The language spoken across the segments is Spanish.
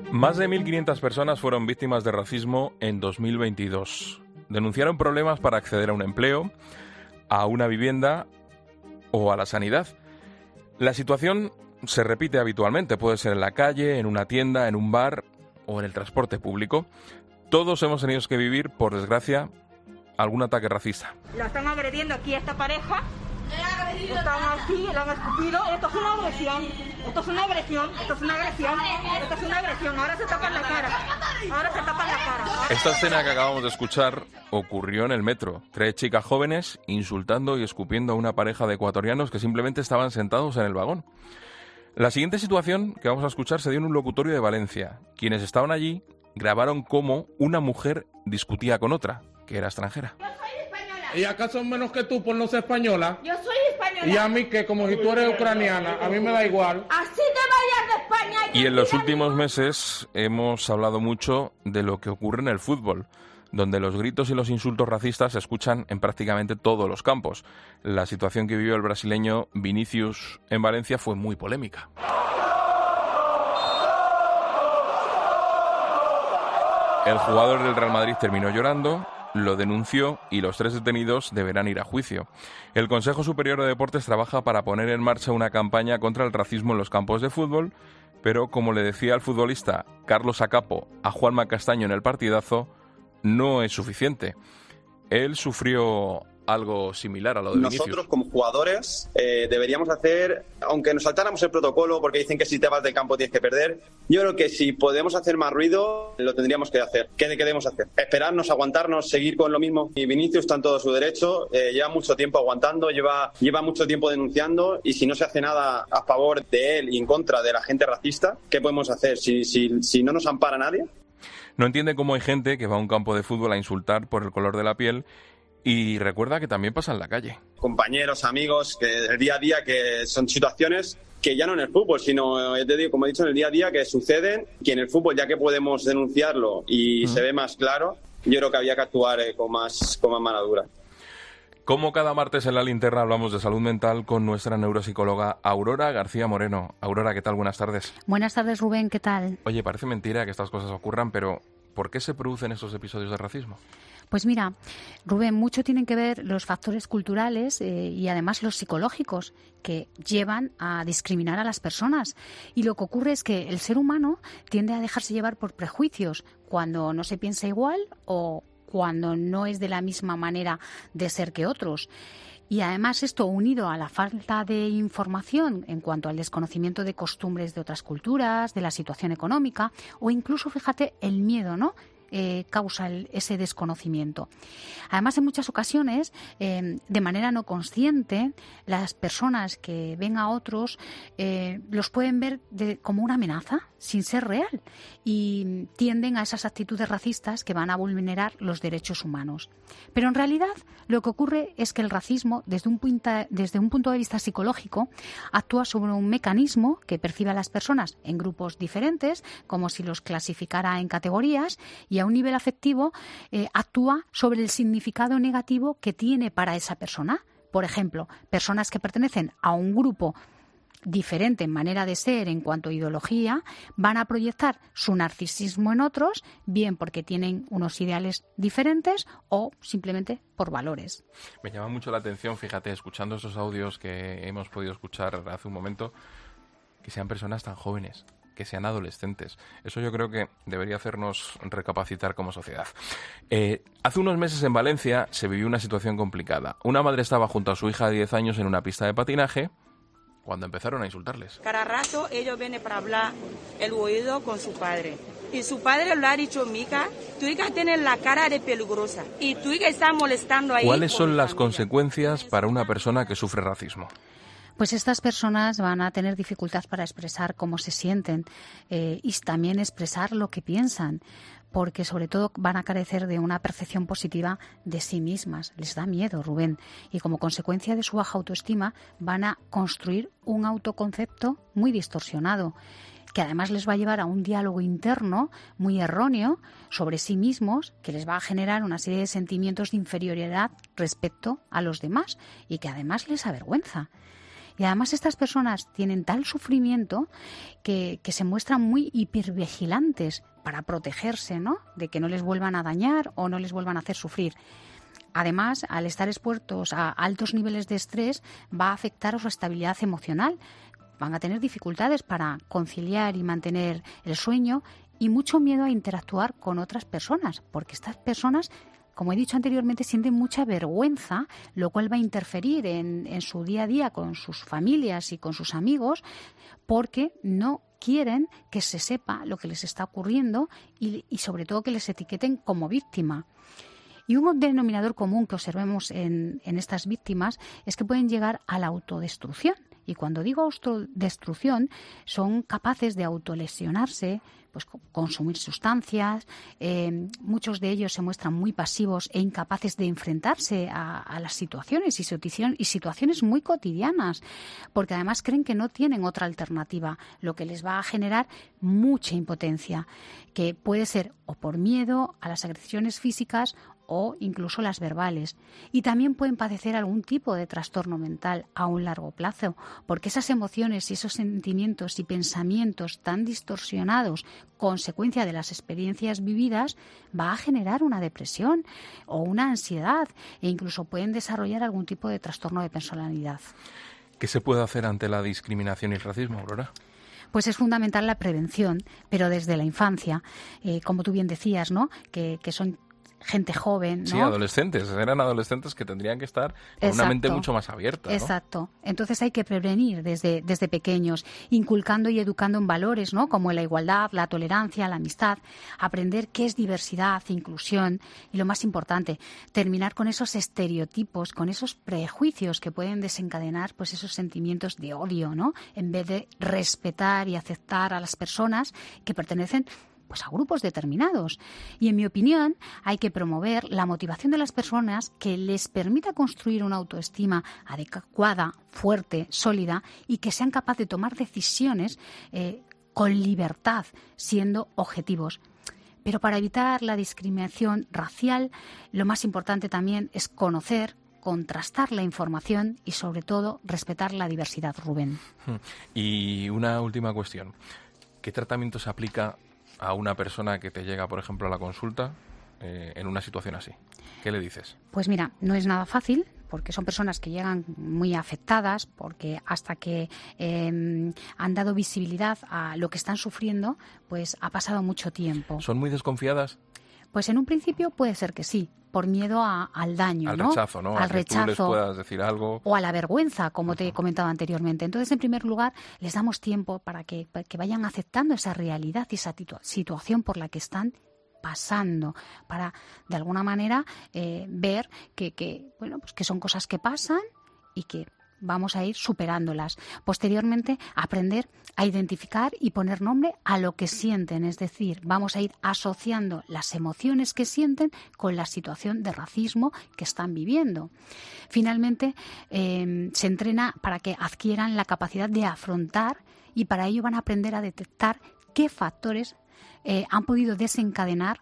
Más de 1.500 personas fueron víctimas de racismo en 2022. Denunciaron problemas para acceder a un empleo, a una vivienda o a la sanidad. La situación se repite habitualmente, puede ser en la calle, en una tienda, en un bar o en el transporte público. Todos hemos tenido que vivir, por desgracia, algún ataque racista. La están agrediendo aquí a esta pareja. Están así, la han escupido. Esto es una agresión. Esto es una agresión. Esto es una agresión. Esto es una agresión. Ahora se tapan la cara. Ahora se tapan la cara. Esta escena que acabamos de escuchar ocurrió en el metro. 3 chicas jóvenes insultando y escupiendo a una pareja de ecuatorianos que simplemente estaban sentados en el vagón. La siguiente situación que vamos a escuchar se dio en un locutorio de Valencia. Quienes estaban allí grabaron cómo una mujer discutía con otra, que era extranjera. ¿Y acaso son menos que tú por no ser española? Yo soy española. Y a mí que como si tú eres ucraniana, a mí me da igual. Así te vayas de España. Y en los últimos meses hemos hablado mucho de lo que ocurre en el fútbol, donde los gritos y los insultos racistas se escuchan en prácticamente todos los campos. La situación que vivió el brasileño Vinícius en Valencia fue muy polémica. El jugador del Real Madrid terminó llorando, lo denunció y los 3 detenidos deberán ir a juicio. El Consejo Superior de Deportes trabaja para poner en marcha una campaña contra el racismo en los campos de fútbol, pero como le decía el futbolista Carlos Acapo a Juanma Castaño en el partidazo, no es suficiente. Él sufrió algo similar a lo de Vinícius. Nosotros como jugadores deberíamos hacer, aunque nos saltáramos el protocolo porque dicen que si te vas del campo tienes que perder, yo creo que si podemos hacer más ruido lo tendríamos que hacer. ¿Qué debemos hacer? Esperarnos, aguantarnos, seguir con lo mismo. Y Vinícius está en todo su derecho, lleva mucho tiempo aguantando, lleva mucho tiempo denunciando, y si no se hace nada a favor de él y en contra de la gente racista, ¿qué podemos hacer? Si no nos ampara nadie. No entiende cómo hay gente que va a un campo de fútbol a insultar por el color de la piel. Y recuerda que también pasa en la calle. Compañeros, amigos, que el día a día, que son situaciones que ya no en el fútbol, sino, te digo, como he dicho, en el día a día que suceden, que en el fútbol, ya que podemos denunciarlo y se ve más claro, yo creo que había que actuar con más mano dura. Como cada martes en La Linterna hablamos de salud mental con nuestra neuropsicóloga Aurora García Moreno. Aurora, ¿qué tal? Buenas tardes. Buenas tardes, Rubén, ¿qué tal? Oye, parece mentira que estas cosas ocurran, pero ¿por qué se producen estos episodios de racismo? Pues mira, Rubén, mucho tienen que ver los factores culturales y además los psicológicos que llevan a discriminar a las personas. Y lo que ocurre es que el ser humano tiende a dejarse llevar por prejuicios cuando no se piensa igual o cuando no es de la misma manera de ser que otros. Y además esto unido a la falta de información en cuanto al desconocimiento de costumbres de otras culturas, de la situación económica o incluso, fíjate, el miedo, ¿no?, causa ese desconocimiento. Además, en muchas ocasiones, de manera no consciente, las personas que ven a otros los pueden ver como una amenaza sin ser real y tienden a esas actitudes racistas que van a vulnerar los derechos humanos. Pero en realidad lo que ocurre es que el racismo, desde un punto de vista psicológico, actúa sobre un mecanismo que percibe a las personas en grupos diferentes, como si los clasificara en categorías, y a un nivel afectivo actúa sobre el significado negativo que tiene para esa persona. Por ejemplo, personas que pertenecen a un grupo diferente en manera de ser en cuanto a ideología van a proyectar su narcisismo en otros, bien porque tienen unos ideales diferentes o simplemente por valores. Me llama mucho la atención, fíjate, escuchando esos audios que hemos podido escuchar hace un momento, que sean personas tan jóvenes, que sean adolescentes. Eso yo creo que debería hacernos recapacitar como sociedad. Hace unos meses en Valencia se vivió una situación complicada. Una madre estaba junto a su hija de 10 años en una pista de patinaje cuando empezaron a insultarles. Cada rato ellos vienen para hablar el oído con su padre. Y su padre le ha dicho, mija, tu hija tiene la cara de peligrosa y tu hija está molestando ahí. ¿Cuáles son las consecuencias para una persona que sufre racismo? Pues estas personas van a tener dificultad para expresar cómo se sienten y también expresar lo que piensan, porque sobre todo van a carecer de una percepción positiva de sí mismas. Les da miedo, Rubén, y como consecuencia de su baja autoestima van a construir un autoconcepto muy distorsionado, que además les va a llevar a un diálogo interno muy erróneo sobre sí mismos, que les va a generar una serie de sentimientos de inferioridad respecto a los demás y que además les avergüenza. Y además estas personas tienen tal sufrimiento que se muestran muy hipervigilantes para protegerse, ¿no?, de que no les vuelvan a dañar o no les vuelvan a hacer sufrir. Además, al estar expuestos a altos niveles de estrés, va a afectar a su estabilidad emocional. Van a tener dificultades para conciliar y mantener el sueño y mucho miedo a interactuar con otras personas, porque estas personas, como he dicho anteriormente, sienten mucha vergüenza, lo cual va a interferir en su día a día con sus familias y con sus amigos, porque no quieren que se sepa lo que les está ocurriendo y sobre todo que les etiqueten como víctima. Y un denominador común que observemos en estas víctimas es que pueden llegar a la autodestrucción. Y cuando digo autodestrucción, son capaces de autolesionarse, pues consumir sustancias. Muchos de ellos se muestran muy pasivos e incapaces de enfrentarse a las situaciones y situaciones muy cotidianas, porque además creen que no tienen otra alternativa, lo que les va a generar mucha impotencia, que puede ser o por miedo a las agresiones físicas o incluso las verbales. Y también pueden padecer algún tipo de trastorno mental a un largo plazo, porque esas emociones y esos sentimientos y pensamientos tan distorsionados, consecuencia de las experiencias vividas, va a generar una depresión o una ansiedad e incluso pueden desarrollar algún tipo de trastorno de personalidad. ¿Qué se puede hacer ante la discriminación y el racismo, Aurora? Pues es fundamental la prevención, pero desde la infancia, como tú bien decías, ¿no?, que son gente joven, ¿no? Sí, adolescentes. Eran adolescentes que tendrían que estar con una mente mucho más abierta, ¿no? Exacto. Entonces hay que prevenir desde pequeños, inculcando y educando en valores, ¿no?, como la igualdad, la tolerancia, la amistad, aprender qué es diversidad, inclusión y, lo más importante, terminar con esos estereotipos, con esos prejuicios que pueden desencadenar pues esos sentimientos de odio, ¿no?, en vez de respetar y aceptar a las personas que pertenecen pues a grupos determinados. Y en mi opinión hay que promover la motivación de las personas que les permita construir una autoestima adecuada, fuerte, sólida y que sean capaces de tomar decisiones con libertad, siendo objetivos. Pero para evitar la discriminación racial, lo más importante también es conocer, contrastar la información y sobre todo respetar la diversidad, Rubén. Y una última cuestión. ¿Qué tratamiento se aplica a una persona que te llega, por ejemplo, a la consulta en una situación así? ¿Qué le dices? Pues mira, no es nada fácil, porque son personas que llegan muy afectadas, porque hasta que han dado visibilidad a lo que están sufriendo, pues ha pasado mucho tiempo. ¿Son muy desconfiadas? Pues en un principio puede ser que sí, por miedo al daño, al ¿no? rechazo, ¿no? Al a que rechazo, tú les puedas decir algo. O a la vergüenza, como te he comentado anteriormente. Entonces, en primer lugar, les damos tiempo para que vayan aceptando esa realidad y esa situación por la que están pasando, para de alguna manera ver que son cosas que pasan y que vamos a ir superándolas. Posteriormente, aprender a identificar y poner nombre a lo que sienten, es decir, vamos a ir asociando las emociones que sienten con la situación de racismo que están viviendo. Finalmente, se entrena para que adquieran la capacidad de afrontar y para ello van a aprender a detectar qué factores han podido desencadenar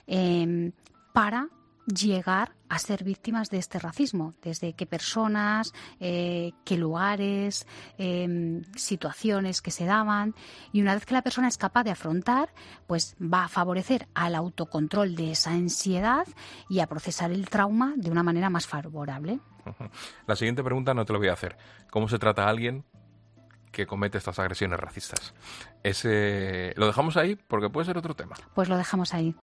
para llegar a ser víctimas de este racismo, desde qué personas, qué lugares, situaciones que se daban, y una vez que la persona es capaz de afrontar, pues va a favorecer al autocontrol de esa ansiedad y a procesar el trauma de una manera más favorable. La siguiente pregunta no te lo voy a hacer. ¿Cómo se trata a alguien que comete estas agresiones racistas? ¿Lo dejamos ahí? Porque puede ser otro tema. Pues lo dejamos ahí.